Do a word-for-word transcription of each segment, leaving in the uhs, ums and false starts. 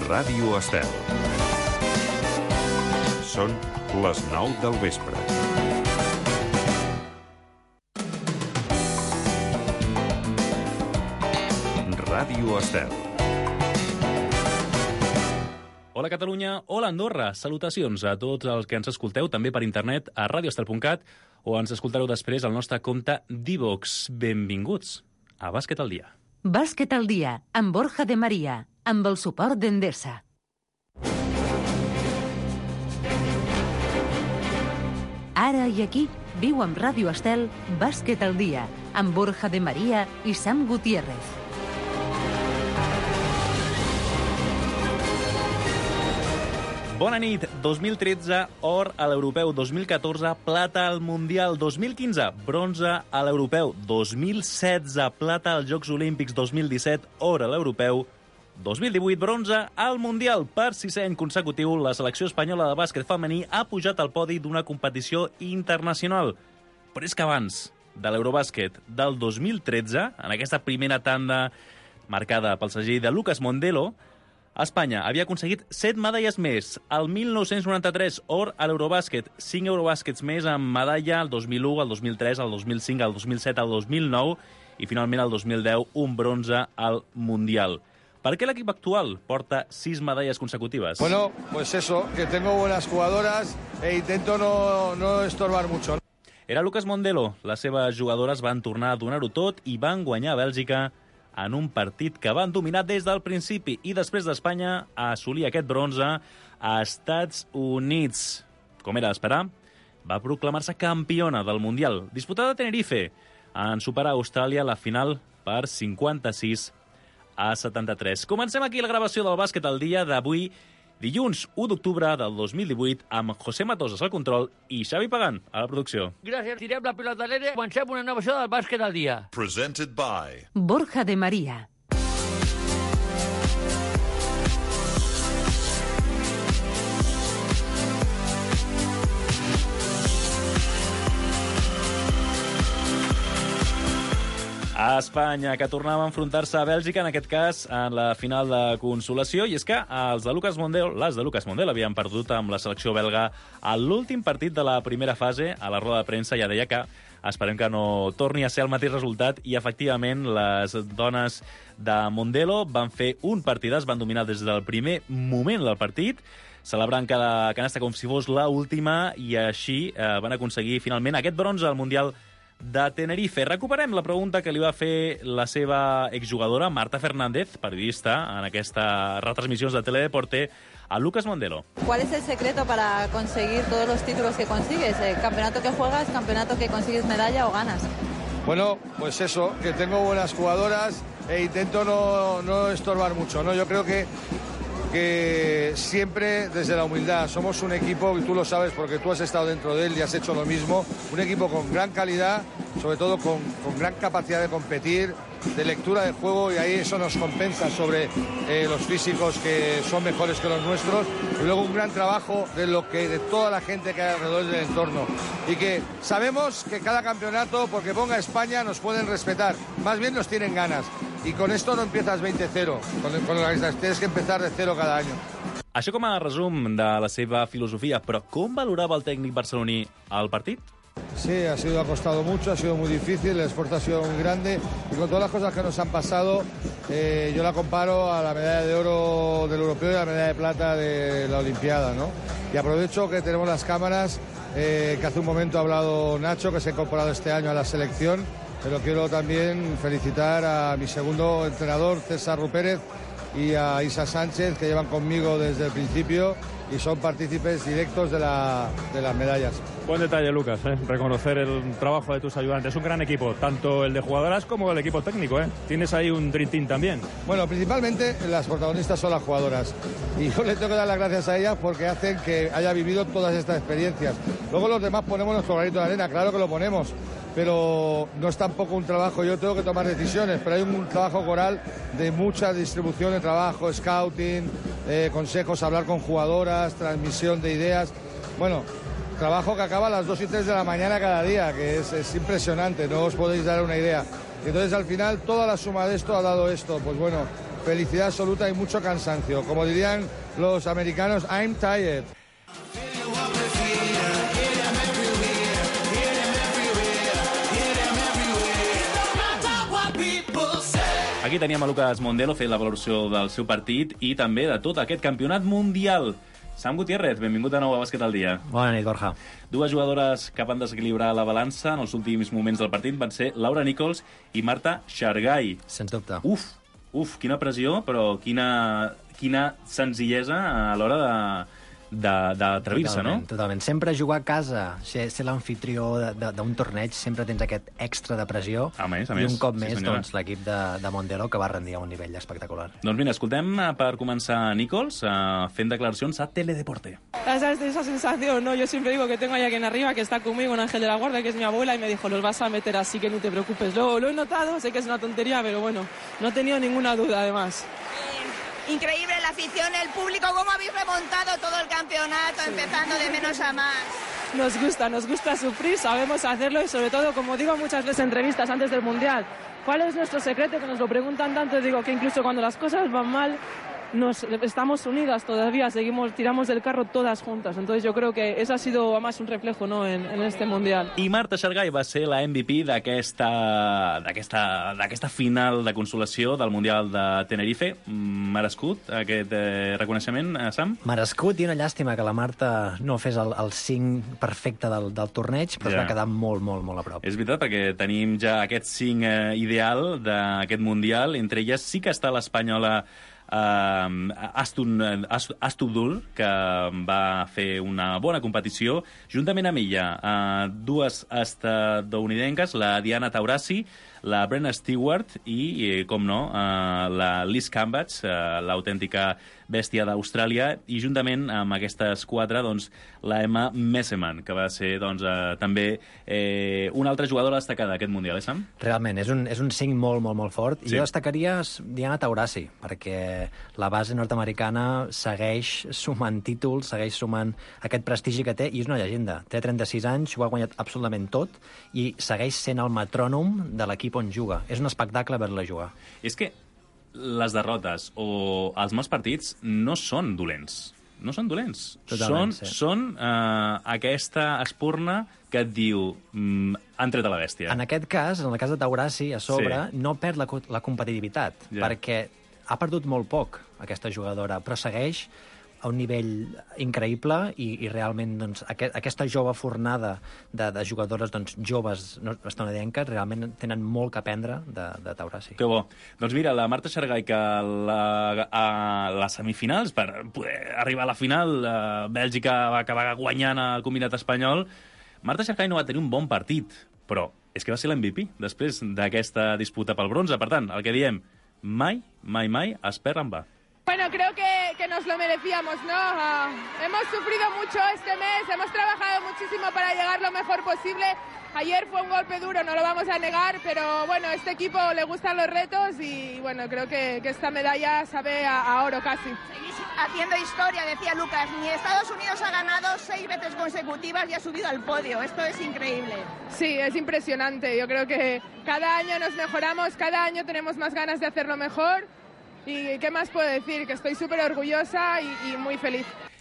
Ràdio Estel. Són les nou del vespre. Ràdio Estel. Hola Catalunya, hola Andorra. Salutacions a tots els que ens escolteu també per internet a radioestel punt cat o ens escoltareu després al nostre compte d'iVox. Benvinguts a Bàsquet al dia. Bàsquet al dia, amb Borja de Maria, amb el suport d'Endesa. Ara i aquí, viu amb Ràdio Estel Bàsquet al dia, amb Borja de Maria i Sam Gutiérrez. Bona nit. dos mil tretze, or a l'Europeu. dos mil catorze, plata al Mundial. dos mil quinze, bronze a l'Europeu. dos mil setze, plata als Jocs Olímpics. dos mil disset, or a l'Europeu. dos mil divuit, bronze al Mundial. Per sisè any consecutiu, la selecció espanyola de bàsquet femení ha pujat al podi d'una competició internacional. Però és que abans de l'Eurobàsquet del dos mil tretze, en aquesta primera tanda marcada pel segell de Lucas Mondelo, Espanya havia aconseguit set medalles més. El mil nou-cents noranta-tres, or a l'Eurobàsquet, cinc Eurobàsquets més amb medalla el dos mil u, el dos mil tres, el dos mil cinc, el dos mil set, el dos mil nou i finalment el dos mil deu un bronze al Mundial. Per què l'equip actual porta sis medalles consecutives? Bueno, pues eso, que tengo buenas jugadoras e intento no, no estorbar mucho. Era Lucas Mondelo. Les seves jugadores van tornar a donar-ho tot i van guanyar a Bèlgica en un partit que van dominar des del principi i després d'Espanya a assolir aquest bronze a Estats Units. Com era d'esperar, va proclamar-se campiona del Mundial, disputada a Tenerife, en superar a Austràlia a la final per cinquanta-sis a setanta-tres. Comencem aquí la gravació del Bàsquet al dia d'avui, dilluns u d'octubre del dos mil divuit, amb José Matosas al control i Xavi Pagán a la producció. Gràcies, tirem la pilota a l'aire. Comencem una nova edició del Bàsquet al dia. Presented by Borja de Maria. A Espanya, que tornava a enfrontar-se a Bèlgica, en aquest cas, en la final de consolació, i és que els de Lucas Mondelo, les de Lucas Mondelo havien perdut amb la selecció belga a l'últim partit de la primera fase. A la roda de premsa ja deia que esperem que no torni a ser el mateix resultat, i efectivament les dones de Mondelo van fer un partidàs, van dominar des del primer moment del partit, celebrant cada canasta com si fos l'última, i així eh, van aconseguir finalment aquest bronze al Mundial de Tenerife. Recuperem la pregunta que li va fer la seva exjugadora, Marta Fernández, periodista en aquestes retransmissions de Teledeporte, a Lucas Mondelo. ¿Cuál es el secreto para conseguir todos los títulos que consigues? ¿El campeonato que juegas, campeonato que consigues medalla o ganas? Bueno, pues eso, que tengo buenas jugadoras e intento no, no estorbar mucho, ¿no? Yo creo que que siempre desde la humildad. Somos un equipo, y tú lo sabes porque tú has estado dentro de él y has hecho lo mismo, un equipo con gran calidad, sobre todo con, con gran capacidad de competir, de lectura de juego, y ahí eso nos compensa sobre eh, los físicos que son mejores que los nuestros, y luego un gran trabajo de lo que de toda la gente que hay alrededor del entorno, y que sabemos que cada campeonato, porque ponga España, nos pueden respetar, más bien nos tienen ganas, y con esto no empiezas veinte cero, con, con la, tienes que empezar de cero cada año. Això com a resum de la seva filosofia, però com valorava el tècnic barceloní el partit? Sí, ha sido, ha costado mucho, ha sido muy difícil, el esfuerzo ha sido muy grande, y con todas las cosas que nos han pasado, eh, yo la comparo a la medalla de oro del europeo y a la medalla de plata de la Olimpiada, ¿no? Y aprovecho que tenemos las cámaras, eh, que hace un momento ha hablado Nacho, que se ha incorporado este año a la selección, pero quiero también felicitar a mi segundo entrenador, César Rupérez, y a Isa Sánchez, que llevan conmigo desde el principio y son partícipes directos de, la, de las medallas. Buen detalle, Lucas, ¿eh? Reconocer el trabajo de tus ayudantes. Es un gran equipo, tanto el de jugadoras como el equipo técnico, ¿eh? Tienes ahí un dream team también. Bueno, principalmente las protagonistas son las jugadoras. Y yo le tengo que dar las gracias a ellas porque hacen que haya vivido todas estas experiencias. Luego los demás ponemos nuestro granito de arena, claro que lo ponemos. Pero no es tampoco un trabajo, yo tengo que tomar decisiones, pero hay un trabajo coral de mucha distribución de trabajo, scouting, eh, consejos, hablar con jugadoras, transmisión de ideas. Bueno, trabajo que acaba a las dos y tres de la mañana cada día, que es, es impresionante, no os podéis dar una idea. Entonces al final toda la suma de esto ha dado esto, pues bueno, felicidad absoluta y mucho cansancio. Como dirían los americanos, I'm tired. Aquí teníem a Lucas Mondelo fent la valoració del seu partit i també de tot aquest campionat mundial. Sam Gutiérrez, benvingut de nou a Bàsquet al dia. Bona nit, Borja. Dues jugadores que van desequilibrar la balança en els últims moments del partit van ser Laura Nichols i Marta Xargay. Sens dubte. Uf, uf, quina pressió, però quina, quina senzillesa a l'hora de... d'atrevir-se, no? Totalment. Sempre jugar a casa, ser, ser l'anfitrió d'un torneig, sempre tens aquest extra de pressió. A més, a I més. un cop sí, més, senyora. doncs, l'equip de, de Mondelo, que va rendir a un nivell espectacular. Doncs mira, escoltem per començar Nichols uh, fent declaracions a Teledeporte. Esa, esa sensación, ¿no? Yo siempre digo que tengo ahí a quien arriba, que está conmigo, un ángel de la guarda, que es mi abuela, y me dijo, los vas a meter así, que ni te preocupes. Lo, lo he notado, sé que es una tontería, pero bueno, no he tenido ninguna duda, además. Increíble la afición, el público, cómo habéis remontado todo el campeonato, sí. Empezando de menos a más. Nos gusta, nos gusta sufrir, sabemos hacerlo y sobre todo, como digo muchas veces en entrevistas antes del Mundial, ¿cuál es nuestro secreto? Que nos lo preguntan tanto, digo que incluso cuando las cosas van mal, nos estamos unidas todavía, seguimos, tiramos del carro todas juntas. Entonces yo creo que eso ha sido además un reflejo, ¿no? en, en este Mundial. I Marta Xargay va ser la M V P d'aquesta d'aquesta d'aquesta final de consolació del Mundial de Tenerife. Merescut aquest eh, reconeixement, eh, Sam? Merescut, i una llàstima que la Marta no fes el, el cinc perfecte del, del torneig, però ja. Es va quedar molt, molt, molt a prop. És veritat, perquè tenim ja aquest cinc eh, ideal d'aquest Mundial. Entre elles sí que està l'espanyola Uh, Astun, Ast, Astudul, que va fer una bona competició. Juntament amb ella, uh, dues estadounidenques, la Diana Taurasi, la Brenna Stewart i, i com no, uh, la Liz Cambage, uh, l'autèntica bèstia d'Austràlia, i juntament amb aquestes quatre, doncs, la Emma Messeman, que va ser doncs, uh, també eh, una altra jugadora destacada d'aquest Mundial, eh, Sam? Realment, és un, és un cinc molt, molt, molt fort. Sí. Jo destacaria Diana Taurasi, perquè la base nord-americana segueix sumant títols, segueix sumant aquest prestigi que té, i és una llegenda. Té trenta-sis anys, ho ha guanyat absolutament tot, i segueix sent el metrònom de l'equip on juga. És un espectacle veure-la jugar. És que les derrotes o els mals partits no són dolents. No són dolents. Totalment, són sí. són uh, aquesta espurna que et diu mm, han tret a la bèstia. En aquest cas, en el cas de Taurasi, a sobre, sí. no perd la, la competitivitat, ja. perquè ha perdut molt poc, aquesta jugadora, però segueix a un nivell increïble i, i realment doncs, aquest, aquesta jove fornada de, de jugadores doncs, joves no, estadounidenques realment tenen molt que aprendre de, de Taurasi. Que bo. Doncs mira, la Marta Xargay, que la, a les semifinals, per poder arribar a la final, a Bèlgica va acabar guanyant el combinat espanyol. Marta Xargay no va tenir un bon partit, però és que va ser l'M V P després d'aquesta disputa pel bronze. Per tant, el que diem, mai, mai, mai es perd en va. Bueno, creo que, que nos lo merecíamos, ¿no? Uh, hemos sufrido mucho este mes, hemos trabajado muchísimo para llegar lo mejor posible. Ayer fue un golpe duro, no lo vamos a negar, pero bueno, a este equipo le gustan los retos y bueno, creo que, que esta medalla sabe a, a oro casi. Seguís haciendo historia, decía Lucas, ni Estados Unidos ha ganado seis veces consecutivas y ha subido al podio, esto es increíble. Sí, es impresionante, yo creo que cada año nos mejoramos, cada año tenemos más ganas de hacerlo mejor. I què més puedo decir? Que estoy súper orgullosa i, i muy feliz.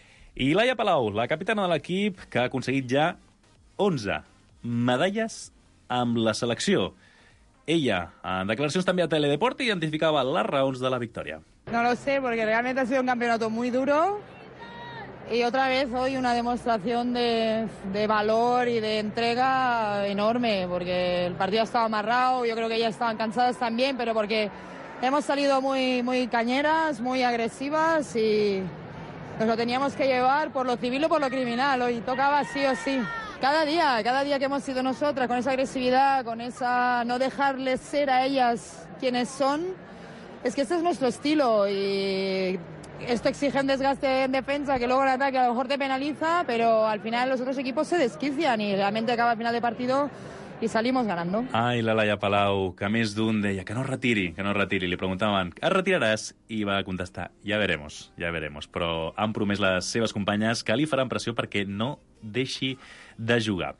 I Laia Palau, la capitana de l'equip, que ha aconseguit ja onze medalles amb la selecció. Ella, en declaracions també a Teledeporte, identificava les raons de la victòria. No lo sé, porque realmente ha sido un campeonato muy duro y otra vez hoy una demostración de, de valor y de entrega enorme, porque el partido estaba amarrado, yo creo que ellas estaban cansadas también, pero porque hemos salido muy, muy cañeras, muy agresivas y nos lo teníamos que llevar por lo civil o por lo criminal. Hoy tocaba sí o sí. Cada día, cada día que hemos sido nosotras, con esa agresividad, con esa no dejarles ser a ellas quienes son, es que este es nuestro estilo y esto exige un desgaste en defensa que luego en ataque a lo mejor te penaliza, pero al final los otros equipos se desquician y realmente acaba el final de partido i salimos ganando. Ai, la Laia Palau, que més d'un deia que no es retiri, que no es retiri. Li preguntaven, es retiraràs? I va contestar, ja veremos, ja veremos. Però han promès les seves companyes que li faran pressió perquè no deixi de jugar.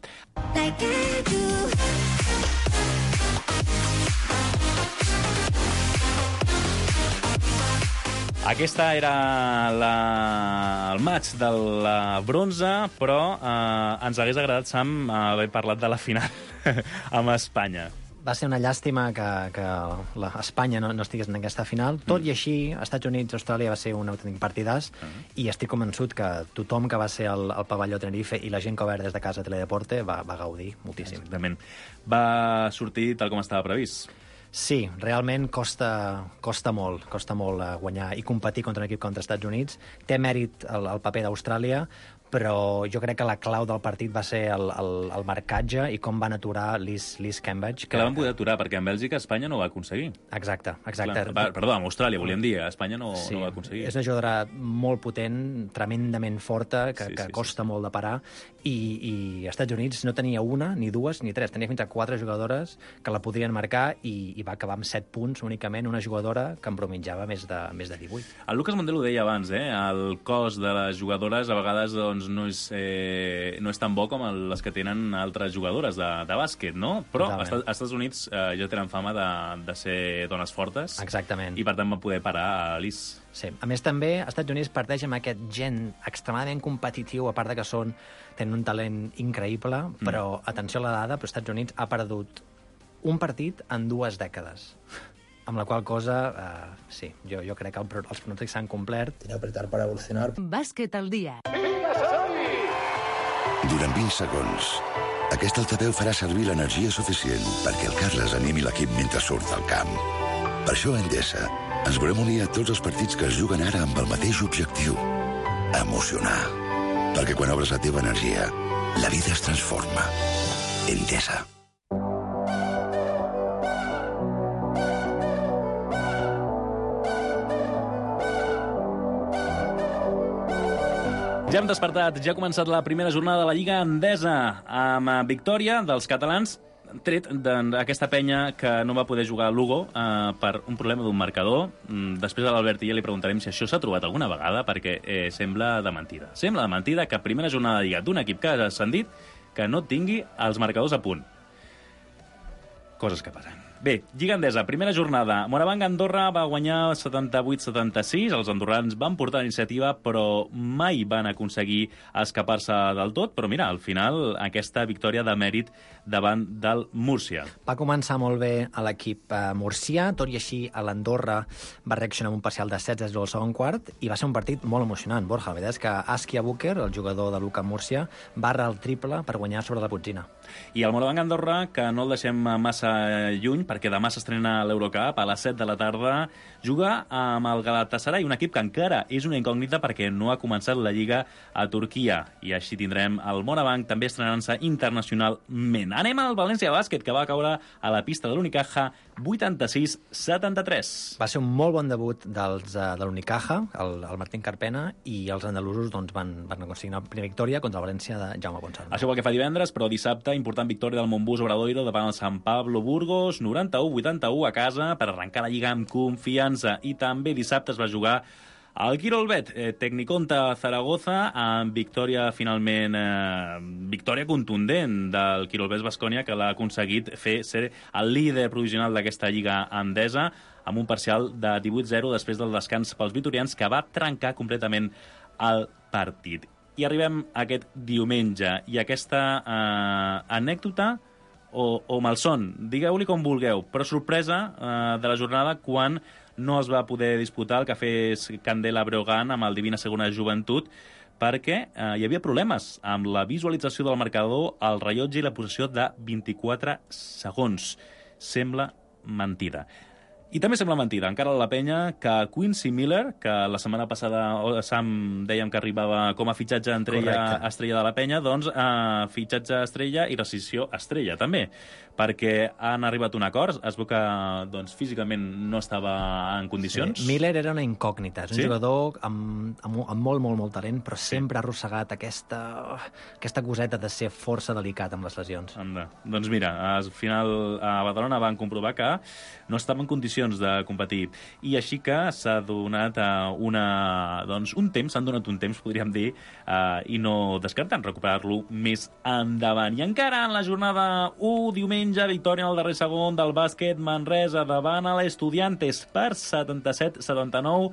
Aquesta era la... el maig del bronze, però eh, ens hagués agradat, Sam, haver parlat de la final amb Espanya. Va ser una llàstima que, que la Espanya no, no estigués en aquesta final. Tot mm. i així, Estats Units i Austràlia va ser un autèntic partidàs uh -huh. i estic convençut que tothom que va ser al, al pavelló Tenerife i la gent que va veure des de casa a Teledeporte va, va gaudir moltíssim. Exactament. Va sortir tal com estava previst. Sí, realment costa, costa molt, costa molt guanyar i competir contra un equip contra Estats Units. Té mèrit el, el paper d'Austràlia, però jo crec que la clau del partit va ser el, el, el marcatge i com van aturar Liz, Liz Cambage. Que la van poder aturar, perquè en Bèlgica Espanya no ho va aconseguir. Exacte, exacte. Clar, perdó, amb Austràlia, volíem dir, Espanya no, sí, no ho va aconseguir. És una jugadora molt potent, tremendament forta, que, sí, que sí, costa sí. molt de parar, i, i Estats Units no tenia una, ni dues, ni tres, tenia fins a quatre jugadores que la podrien marcar i, i va acabar amb set punts únicament, una jugadora que en promitjava més de, més de divuit. El Lucas Mondel ho deia abans, eh? El cos de les jugadores a vegades doncs, no, és, eh, no és tan bo com el, les que tenen altres jugadores de, de bàsquet, no? Però als Estats Units eh, ja tenen fama de, de ser dones fortes. Exactament. I per tant van poder parar a Liz. Sí. A més, també, als Estats Units parteix amb aquest gent extremadament competitiu, a part de que són, tenen un talent increïble, però, mm. atenció a la dada, però Estats Units ha perdut un partit en dues dècades. Amb la qual cosa, eh, sí, jo, jo crec que el, els pronòstics s'han complert. Tiene que apretar para evolucionar. Bàsquet al dia. Durant vint segons, aquest altaveu farà servir l'energia suficient perquè el Carles animi l'equip mentre surt del camp. Per això a Endesa ens volem unir a tots els partits que es juguen ara amb el mateix objectiu: emocionar. Perquè quan obres la teva energia, la vida es transforma. Endesa. Ja hem despertat, ja ha començat la primera jornada de la Lliga Endesa, amb victòria dels catalans, tret d'aquesta penya que no va poder jugar a Lugo eh, per un problema d'un marcador. Després a l'Albert i ja li preguntarem si això s'ha trobat alguna vegada, perquè eh, sembla de mentida. Sembla de mentida que primera jornada de Lliga d'un equip que ha ascendit que no tingui els marcadors a punt. Coses que passen. Bé, Lliga Endesa, primera jornada. Morabanc Andorra va guanyar setanta-vuit setanta-sis. Els andorrans van portar la iniciativa, però mai van aconseguir escapar-se del tot. Però mira, al final, aquesta victòria de mèrit davant del Múrcia. Va començar molt bé a l'equip eh, murcià, tot i així a l'Andorra va reaccionar amb un parcial de setze a zero al segon quart i va ser un partit molt emocionant, Borja. La veritat és que Askia Buker, el jugador de l'U C A M Múrcia, va arrar el triple per guanyar sobre la Putzina. I el Morabanc Andorra, que no el deixem massa lluny, perquè demà s'estrena l'Eurocup a les set de la tarda, juga amb el Galatasaray, un equip que encara és una incògnita perquè no ha començat la Lliga a Turquia. I així tindrem el Morabanc també estrenant-se internacionalment. Anem al València Bàsquet, que va caure a la pista de l'Unicaja vuitanta-sis setanta-tres. Va ser un molt bon debut dels, uh, de l'Unicaja, el, el Martín Carpena, i els andalusos doncs, van, van aconseguir una primera victòria contra el València de Jaume Ponsarnau. Això pel que fa divendres, però dissabte, important victòria del Montbus Obradoiro davant el San Pablo Burgos, noranta-u vuitanta-u a casa, per arrencar la Lliga amb confiança. I també dissabte es va jugar el Quirolbet, eh, Tecniconta Zaragoza, amb victòria finalment, eh, victòria contundent del Quirolbet Baskonia, que l'ha aconseguit fer ser el líder provisional d'aquesta Lliga Endesa, amb un parcial de divuit zero després del descans pels vitorians, que va trencar completament el partit. I arribem a aquest diumenge, i aquesta eh, anècdota o, o malson, digueu-li com vulgueu, però sorpresa eh, de la jornada quan no es va poder disputar el Cafè Candela Breogán amb el Divina Segona Joventut perquè eh, hi havia problemes amb la visualització del marcador, el rellotge i la possessió de vint-i-quatre segons. Sembla mentida. I també sembla mentida, encara la penya, que Quincy Miller, que la setmana passada Sam dèiem que arribava com a fitxatge estrella, estrella de la penya, doncs eh, fitxatge estrella i rescissió estrella també, perquè han arribat a un acord. Es veu que doncs, físicament no estava en condicions. Sí. Miller era una incògnita, és un sí? jugador amb, amb, amb molt, molt, molt talent, però sí. sempre ha arrossegat aquesta, aquesta coseta de ser força delicat amb les lesions. Anda. Doncs mira, al final a Badalona van comprovar que no estava en condicions de competir, i així que s'ha donat una, doncs, un temps, s'han donat un temps, podríem dir, eh, i no descartant recuperar-lo més endavant. I encara en la jornada u, diumenge, victòria en el darrer segon del bàsquet Manresa davant a l'Estudiantes per setanta-set setanta-nou.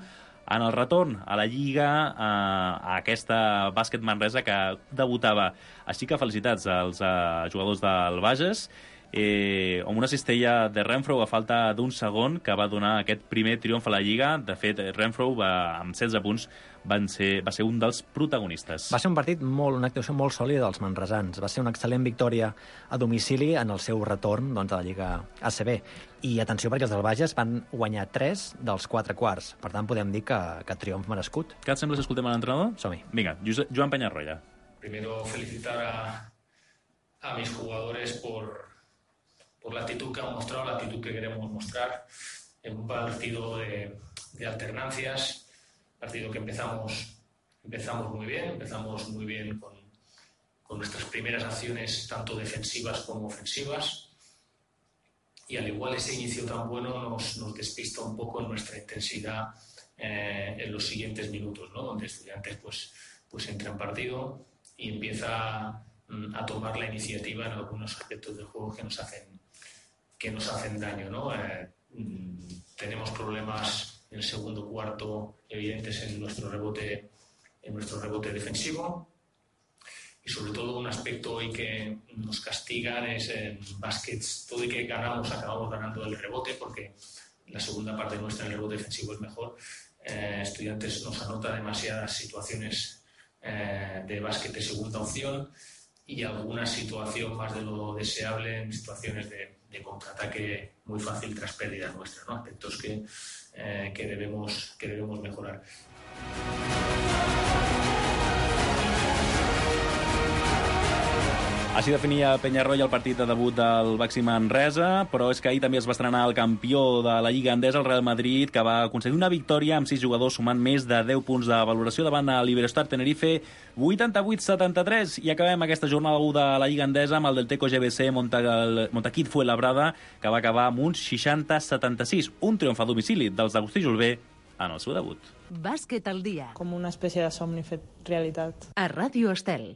en el retorn a la Lliga, eh, a aquesta Bàsquet Manresa que debutava. Així que felicitats als eh, jugadors del Bages, eh, amb una cistella de Renfrew a falta d'un segon que va donar aquest primer triomf a la Lliga. De fet, Renfrew va, amb setze punts van ser, va ser un dels protagonistes. Va ser un partit molt, una actuació molt sòlida dels manresans. Va ser una excel·lent victòria a domicili en el seu retorn doncs, a la Lliga A C B. I atenció, perquè els del Bages van guanyar tres dels quatre quarts. Per tant, podem dir que, que triomf merescut. Què et sembla si escoltem a l'entrenador? Som-hi. Vinga, Joan Peñarroya. Primero, felicitar a, a mis jugadores por, por la actitud que han mostrado, la actitud que queremos mostrar en un partido de, de alternancias. Partido que empezamos, empezamos muy bien, empezamos muy bien con, con nuestras primeras acciones, tanto defensivas como ofensivas. Y al igual ese inicio tan bueno nos, nos despista un poco en nuestra intensidad eh, en los siguientes minutos, ¿no? Donde Estudiantes pues, pues entra en partido y empieza mm, a tomar la iniciativa en algunos aspectos del juego que nos hacen, que nos hacen daño, ¿no? Eh, mm, tenemos problemas en el segundo cuarto evidentes en nuestro rebote, en nuestro rebote defensivo, y sobre todo un aspecto hoy que nos castigan es en básquets. Todo y que ganamos, acabamos ganando el rebote, porque la segunda parte nuestra en el rebote defensivo es mejor. Eh, Estudiantes nos anota demasiadas situaciones eh, de básquet de segunda opción y alguna situación más de lo deseable en situaciones de, de contraataque muy fácil tras pérdidas nuestras, ¿no? Aspectos que Eh, que, debemos, que debemos mejorar. Així definia Peñarroya el partit de debut del Baxi Manresa, però és que ahir també es va estrenar el campió de la Lliga Endesa, el Real Madrid, que va aconseguir una victòria amb sis jugadors sumant més de deu punts de valoració davant de l'Iberostar Tenerife, vuitanta-vuit setanta-tres, i acabem aquesta jornada u de la Lliga Endesa amb el del Teco G B C Montaquit Fuenlabrada, que va acabar amb un seixanta setanta-sis, un triomf a domicili dels d'Agustí Julvé en el seu debut. Bàsquet al dia. Com una espècie de somni fet realitat. A Ràdio Estel.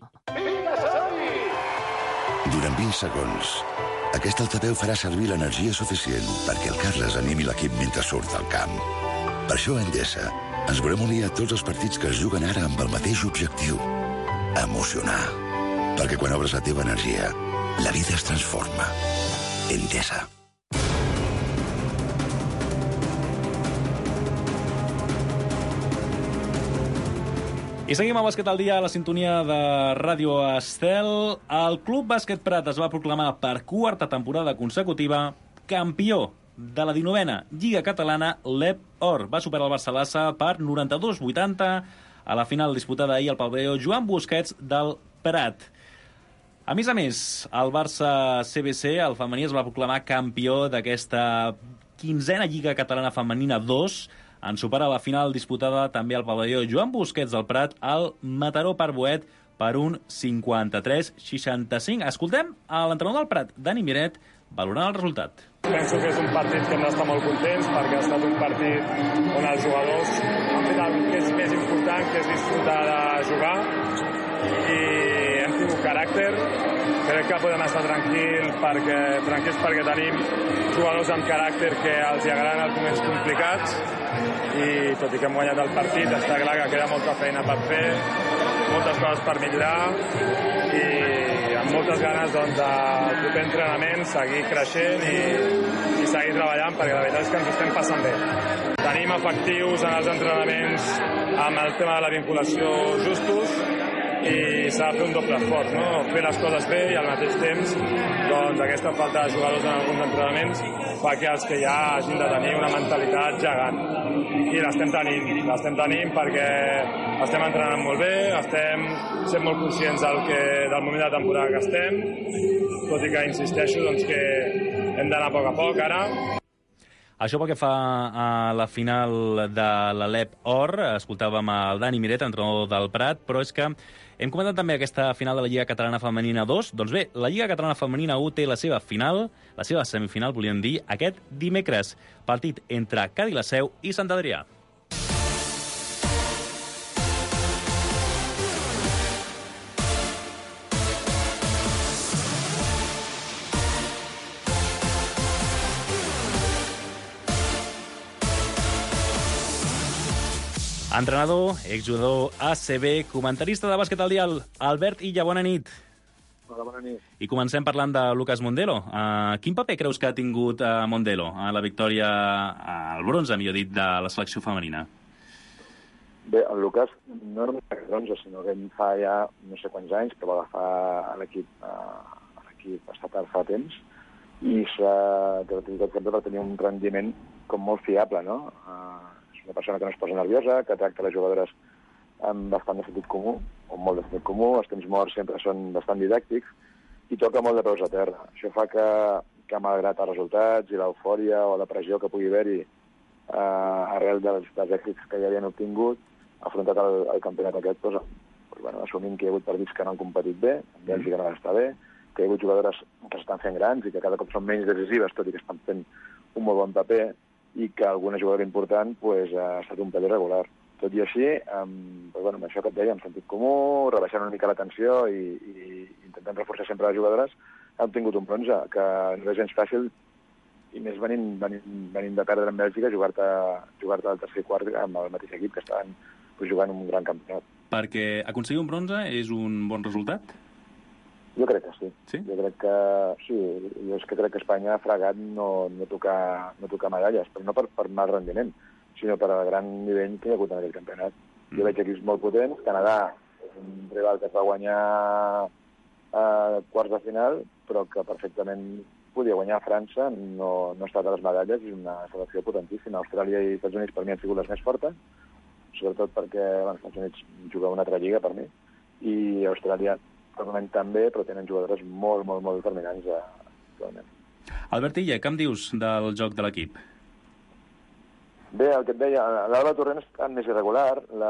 Durant vint segons, aquest altaveu farà servir l'energia suficient perquè el Carles animi l'equip mentre surt al camp. Per això a Endesa ens volem unir a tots els partits que es juguen ara amb el mateix objectiu: emocionar. Perquè quan obres la teva energia, la vida es transforma. Endesa. I seguim amb Bàsquet al dia a la sintonia de Ràdio Estel. El Club Bàsquet Prat es va proclamar per quarta temporada consecutiva campió de la dinovena Lliga Catalana L E P Or. Va superar el Barça-Lassa per noranta-dos vuitanta a la final disputada ahir al pavelló Joan Busquets del Prat. A més a més, el Barça C B C, el femení, es va proclamar campió d'aquesta quinzena Lliga Catalana Femenina dos, en superar la final disputada també al pavelló Joan Busquets del Prat al Mataró Parboet per un cinquanta-tres seixanta-cinc. Escoltem a l'entrenador del Prat, Dani Miret, valorant el resultat. Penso que és un partit que hem d'estar molt contents perquè ha estat un partit on els jugadors han fet el que és més important, que és disfrutar de jugar, i hem tingut caràcter. Crec que podem estar tranquils perquè, tranquils perquè tenim jugadors amb caràcter que els agraden els moments complicats, i tot i que hem guanyat el partit, està clar que queda molta feina per fer, moltes coses per millorar, i amb moltes ganes doncs, del proper entrenament seguir creixent i, i seguir treballant, perquè la veritat és que ens estem passant bé. Tenim efectius en els entrenaments amb el tema de la vinculació justos, i s'ha de fer un doble esforç, no? Fer les coses bé i al mateix temps doncs, aquesta falta de jugadors en alguns entrenaments fa que els que ja hagin de tenir una mentalitat gegant. I l'estem tenint, l'estem tenint perquè estem entrenant molt bé, estem sent molt conscients del, que, del moment de temporada que estem, tot i que insisteixo doncs, que hem d'anar a poc a poc ara. Això pel que fa a la final de la L E P Or, escoltàvem el Dani Miret, entrenador del Prat, però és que hem comentat també aquesta final de la Lliga Catalana Femenina dos. Doncs bé, la Lliga Catalana Femenina u té la seva final, la seva semifinal, volíem dir, aquest dimecres. Partit entre Cádiz la Seu i Sant Adrià. Entrenador, exjugador A C B, comentarista de bàsquet al dial, Albert Illa, bona nit. Hola, bona nit. I comencem parlant de Lucas Mondelo. Uh, quin paper creus que ha tingut uh, Mondelo a la victòria, al bronze, millor dit, de la selecció femenina? Bé, el Lucas no només fa bronze, sinó que ell fa ja no sé quants anys que va agafar a l'equip, uh, a l'equip estatal fa temps, i s'ha caracteritzat sempre per tenir un rendiment com molt fiable, no? Uh, és una persona que no es posa nerviosa, que tracta les jugadores amb bastant de sentit comú, o molt de sentit comú, els temps morts sempre són bastant didàctics, i toca molt de peus a terra. Això fa que, que malgrat els resultats i l'eufòria o la pressió que pugui haver-hi eh, arrel dels, dels èxits que ja havien obtingut, ha afrontat el, el campionat aquest, doncs, doncs, bueno, assumint que hi ha hagut partits que no han competit bé, en Bèlgica no està bé, que hi ha hagut jugadores que s'estan fent grans i que cada cop són menys decisives, tot i que estan fent un molt bon paper, i que alguna jugadora important pues, ha estat un pèl irregular. Tot i així, amb, doncs, bueno, amb això que et deia, amb sentit comú, rebaixant una mica la tensió i, i intentant reforçar sempre les jugadores, han tingut un bronze, que no és gens fàcil, i més venint, venint, venint de perdre en Bèlgica, jugar-te jugar al tercer quart amb el mateix equip que estaven pues, jugant un gran campionat. Perquè aconseguir un bronze és un bon resultat? Jo crec que sí. Sí? Jo crec que sí. Jo és que crec que Espanya ha fregat no, no, tocar, no tocar medalles, però no per, per mal rendiment, sinó per al gran nivell que hi ha hagut en aquell campionat. Mm. Jo veig equips molt potents. Canadà és un rival que es va guanyar a quarts de final, però que perfectament podia guanyar a França, no, no ha estat a les medalles, és una selecció potentíssima. Austràlia i Estats Units per mi han sigut les més fortes, sobretot perquè bueno, Estats Units juga una altra lliga per mi, i Austràlia probablement també, però tenen jugadores molt, molt, molt determinants actualment. Albert Illa, què em dius del joc de l'equip? Bé, el que et deia, l'Alba Torrent és tan més irregular, la,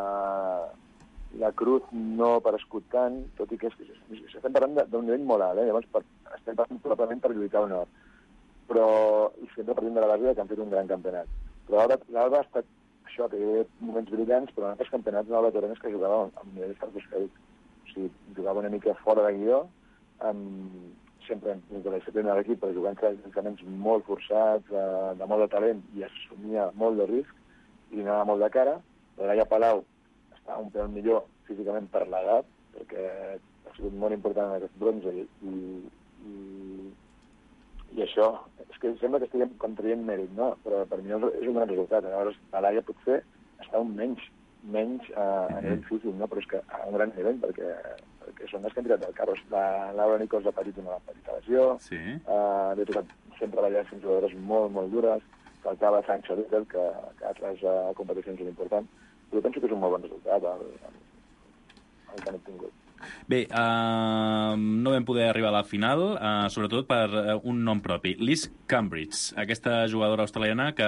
la Cruz no ha aparegut tant, tot i que és, estem parlant d'un nivell molt alt, eh? Llavors per, estem parlant probablement per lluitar o no, però i sempre partint de la base que han fet un gran campionat. Però l'Alba ha estat això, que hi havia moments brillants, però en altres campionats l'Alba Torrent és que jugava amb nivells estratosfèrics. O sigui, jugava una mica fora de guió, amb sempre dins de la disciplina de l'equip, però jugant llançaments molt forçats, de, de molt de talent, i assumia molt de risc, i anava molt de cara. La Laia Palau està un pèl millor físicament per l'edat, perquè ha sigut molt important en aquest bronze, i, i, i, i això, és que sembla que estiguem contraient mèrit, no? Però per mi és un gran resultat. Llavors, la Laia potser està un menys, menys a, a nivell físic, no? Però és que a un gran nivell, perquè que són les que han tirat del carro. La Laura Nichols ha patit una petita lesió, sí. uh, li ha tocat sempre ballar amb jugadores molt, molt dures, faltava Sancho Little, que, que ha tras uh, competicions molt importants. Jo penso que és un molt bon resultat el, el, el que han obtingut. Bé, uh, no vam poder arribar a la final, uh, sobretot per uh, un nom propi, Liz Cambridge, aquesta jugadora australiana que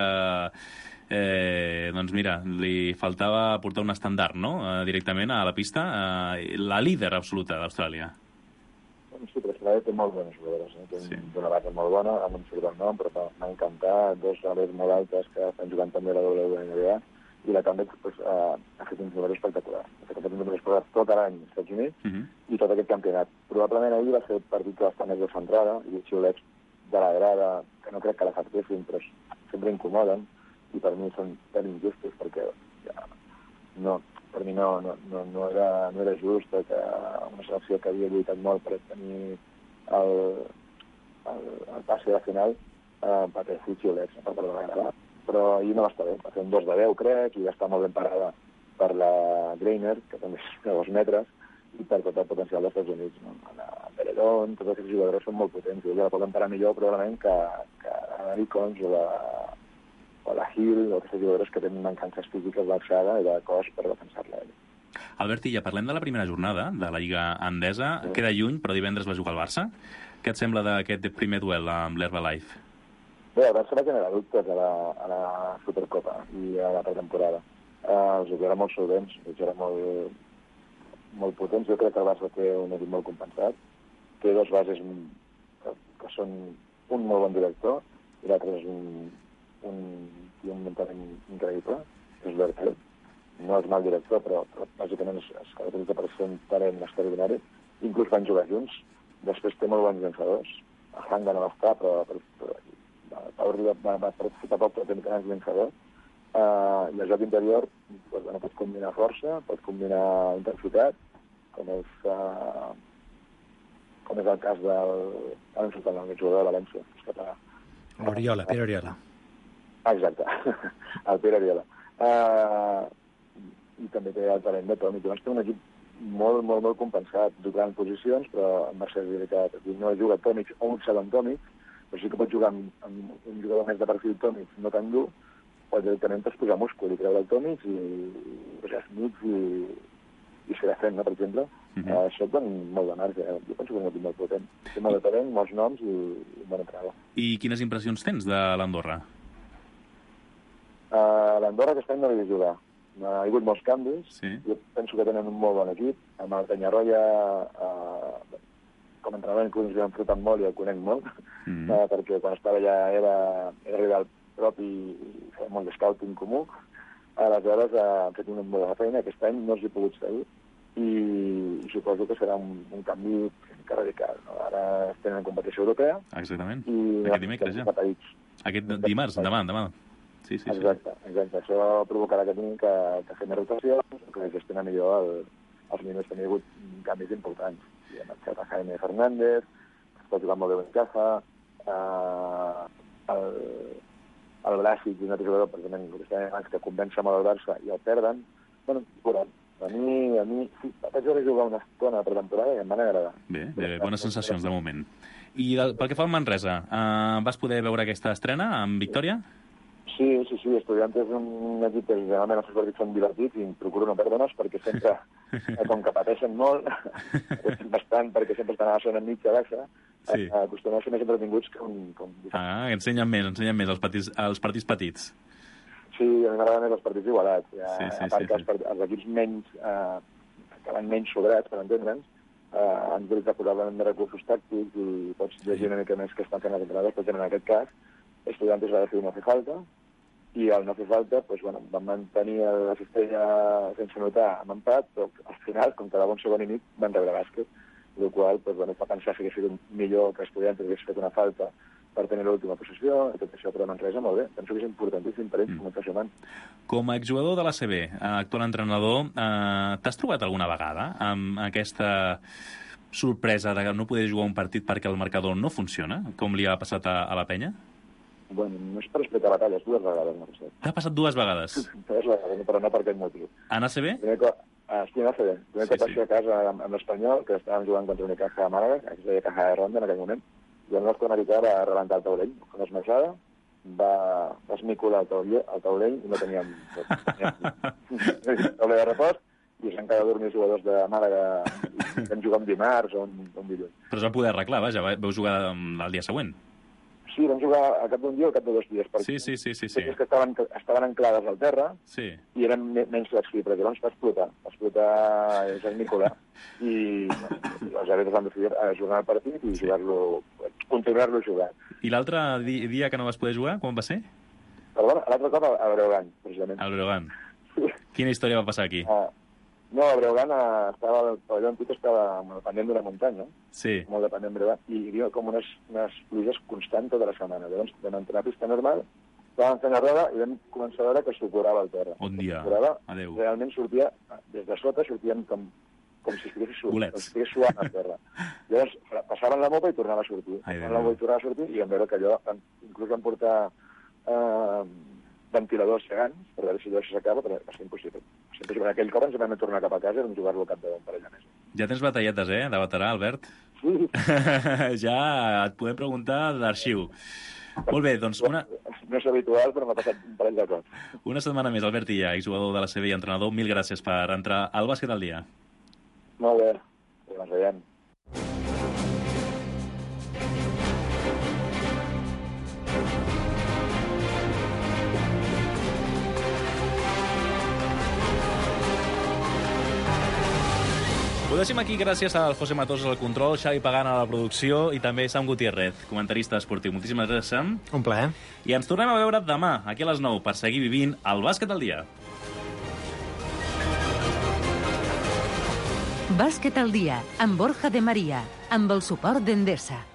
Eh, doncs mira, li faltava portar un estandard, no?, eh, directament a la pista, eh, la líder absoluta d'Austràlia. Sí, però Austràlia té molt bones jugadores, eh? Té sí. una base molt bona, no em surt el nom, però m'ha encantat, dos ales molt altes que estan jugant també a la W N B A, i la Cambridge pues, uh, ha fet un número espectacular. Ha fet un número espectacular tot l'any als Estats Units uh -huh. i tot aquest campionat. Probablement ahir va ser el partit que va estar més descentrada, i els xiulets de la grada, que no crec que l'afectessin, però sempre incomoden, i per mi són tan injustos, perquè ja, no, per mi no, no, no, no, era, no era just que una selecció que havia lluitat molt per tenir el, el, el passi a la final eh, va ter xiulets, per part de la grada. Però ahir no va estar bé, va fer un dos de deu, crec, i va estar molt ben parada per la Greiner, que també és de dos metres, i per tot el potencial dels Estats Units. No? La Beredon, tots aquests jugadors són molt potents, i ella la poden parar millor probablement que, que la Nicons o la, o la Hill, o aquestes jugadores que tenen mancances físiques d'alçada i de cos per defensar-la. Albert Illa, parlem de la primera jornada de la Lliga Endesa. Sí. Queda lluny, però divendres va jugar al Barça. Què et sembla d'aquest primer duel amb l'Herbalife? Bé, el Barça va generar dubtes a la, a la Supercopa i a la pretemporada. Uh, els jugadors molt solvents, els jugadors molt, molt potents. Jo crec que el Barça té un equip molt compensat. Té dos bases que, que són un molt bon director i l'altre és un, un, un mentalment increïble, és l'Hertel. No és mal director, però, però bàsicament es, es caracteritza per ser un talent extraordinari. Inclús van jugar junts. Després té molt bons llançadors. A Hanga no va estar, però, però, però Pau Riba va, va participar poc, però té grans llançadors. Uh, I el joc interior pues, bueno, pot combinar força, pot combinar intensitat, com és, uh, com és el cas del... Ara em surt el nom, el jugador de València, que és català. Oriola, Pere Oriola. Exacte, el Pere Oriola. Uh, I també té el talent de Tomic. Llavors té un equip molt, molt, molt compensat, jugant en posicions, però amb versatilitat. No juga Tomic o un segon Tomic, però sí que pot jugar amb, amb un jugador més de perfil Tomic, no tan dur, o directament pots posar múscul i treure el Tomic i posar Smith i, i Serafent, no, per exemple. Uh -huh. uh, això dona molt de marge. Eh? Jo penso que és un equip molt potent. Té molt de talent, molts noms i, i bona entrada. I quines impressions tens de l'Andorra? Uh, L'Andorra aquest any no l'he vist jugar. Ha hagut molts canvis. Sí. Jo penso que tenen un molt bon equip. Amb el Penyarroia, uh, com a entrenador, inclús ens vam enfrontar molt i el conec molt, mm. uh, perquè quan estava allà era, era rival propi i feia molt de scouting comú. Aleshores uh, han fet una molt bona feina. Aquest any no els he pogut seguir i, i suposo que serà un, un canvi que radical. No? Ara tenen competició europea. Exactament. I aquest dimecres ja. Aquest dimarts, demà, demà. Sí, sí, exacte, sí. exacte. Això provocarà que tinguin que, que fer més rotacions, que gestionar millor el, els minuts. També hi ha hagut canvis importants. Hi ha marxat a Jaime Fernández, està jugant molt bé Bencafa, uh, el, el Blasic, un altre jugador, precisament, que abans que convença molt el Barça i el perden. Bueno, curant. A mi, a mi, sí, vaig veure jugar una estona per temporada i em van agradar. Bé, bé, bones sensacions de moment. I del, pel que fa al Manresa, uh, vas poder veure aquesta estrena amb victòria? Sí, sí, sí, Estudiantes és un equip que generalment els seus partits són divertits i procuro no perdre-nos perquè sempre, com que pateixen molt, bastant, perquè sempre estan a la zona mitja baixa, sí. acostumen a ser més entretinguts que un... Com... Ah, ensenyen més, ensenyen més els partits, els partits petits. Sí, a mi m'agraden més els partits igualats. Ja, sí, sí, a part sí, que els, sí. part... els equips menys, eh, que van menys sobrats, per entendre'ns, eh, han d'utilitzar probablement més recursos tàctics i pots llegir una mica més que estan fent les entrades, per exemple, en aquest cas, Estudiantes va decidir no fer falta, i al no fer falta, doncs, bueno, van mantenir la cistella sense notar amb empat, però al final, com quedava un segon i mig, van rebre bàsquet, el qual doncs, bueno, fa pensar que hagués sigut millor que Estudiantes hagués fet una falta per tenir l'última possessió, i tot això, però Manresa molt bé. Penso que és importantíssim per ells, mm. com a impressionant. Com a exjugador de l'A C B, actual entrenador, eh, t'has trobat alguna vegada amb aquesta sorpresa de no poder jugar un partit perquè el marcador no funciona, com li ha passat a, a la penya? Bueno, no és per respectar batalles, dues vegades m'ha passat. T'ha passat dues vegades? Dues vegades, però no per aquest motiu. En A C B? Primer cop, ah, sí, en A C B. Primer sí, cop sí. a casa amb, amb l'Espanyol, que estàvem jugant contra una caja de Màlaga, que es deia Caja de Ronda en aquell moment, i el nostre americà va rebentar el taulell, amb una esmaixada, va, va esmicular el taulell, el taulell i no teníem, no teníem taulell de repòs, i s'han quedat dormir jugadors de Màlaga que vam jugar un dimarts o un, un dilluns. Però es va poder arreglar, vaja, vau jugar el dia següent. Sí, vam jugar al cap d'un dia o al cap de dos dies. Sí, sí, sí. sí, sí. que estaven, estaven anclades al terra sí. i eren menys flexibles. Llavors va explotar. Va explotar el Nicolà. I no, els àrbitres van decidir jugar el partit i sí. jugar-lo, continuar-lo jugant. I l'altre dia que no vas poder jugar, quan va ser? Perdona, l'altre cop a Breogán, precisament. Al Breogán. Sí. Quina història va passar aquí? Ah, no, a Breogán estava, el pavelló antic estava dependent d'una muntanya, sí. molt dependent de Breogán, i hi havia com unes, unes pluges constants tota la setmana. Llavors vam entrar a pista normal, vam fer una roda i vam començar a veure que s'ocorava el terra. Un dia, adéu. Realment sortia, des de sota sortien com, com si estigués, su, com si estigués suant al terra. Llavors passaven la mopa i tornava a sortir. Ai, passaven la mopa i tornava a sortir i vam veure que allò, inclús van portar eh, ventiladors gegants per veure si allò s'acaba, però va ser impossible. Sempre, en aquell cop ens vam tornar cap a casa i vam jugar-lo al cap de per allà més. Ja tens batalletes, eh, de veterà, Albert? Sí. Ja et podem preguntar d'arxiu. Molt bé, doncs una... No és habitual, però m'ha passat un parell de cops. Una setmana més, Albert Illa, exjugador de la C B i entrenador, mil gràcies per entrar al bàsquet al dia. Molt bé, ens veiem. Ho deixem aquí gràcies al José Matos al control, Xavi Pagant a la producció i també Sam Gutiérrez, comentarista esportiu. Moltíssimes gràcies, Sam. Un plaer. I ens tornem a veure demà, aquí a les nou, per seguir vivint el bàsquet al dia. Bàsquet al dia, amb Borja de Maria, amb el suport d'Endesa.